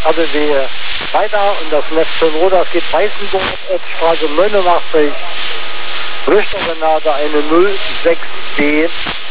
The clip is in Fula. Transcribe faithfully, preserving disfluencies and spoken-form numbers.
R B W weiter und das Neptun-Roder geht Weißenburg, Straße neunundachtzig, Richtung Renate eine null sechs D.